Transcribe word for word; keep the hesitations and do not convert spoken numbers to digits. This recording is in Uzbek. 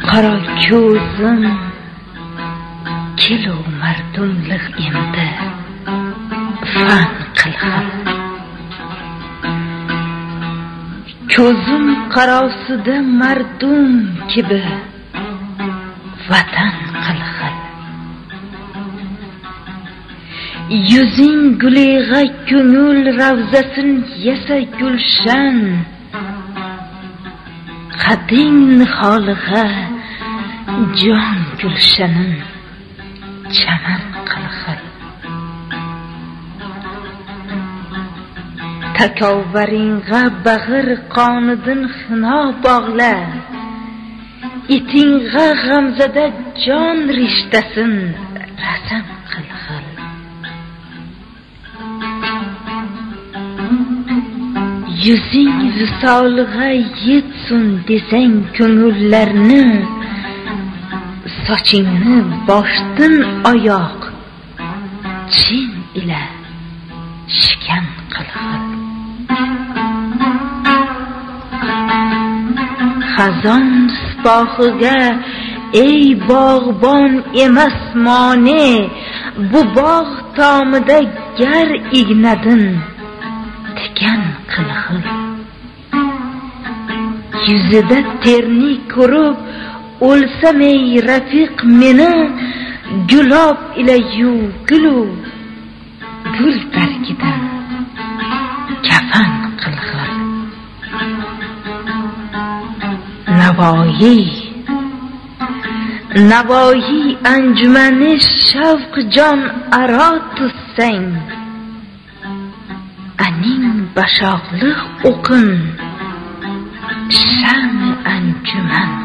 qaro ko'zim kelu mardumlik endi fan qilg'il. Ko'zim qarosida mardum kibi vatan qilg'il. Yuzing gulig'a ko'ngil ravzasin yasa gulshan, qading niholig'a jon gulshanin chaman qilg'il. Takavvaring'a bag'ir qonidin xino bog'la, iting'a g'amzada jon rishtasin rasam qilg'il. Yuzing visolg'a yetsin desang ko'ngillarni, sochingni boshdan oyoq chin ila shikam qilg'il. Xazon sipohiga ey bog'bon emas mone, bu bog' tomida gar ignadin tikan qilg'il. Yuzida terni ko'rib o'lsam ey rafiq meni, gulob ila yugulu gul tarkidan kafan qilg'il. Navoiy Navoiy anjumani shavq jon aro tutsang, aning bashoqliq o'qin shami anjuman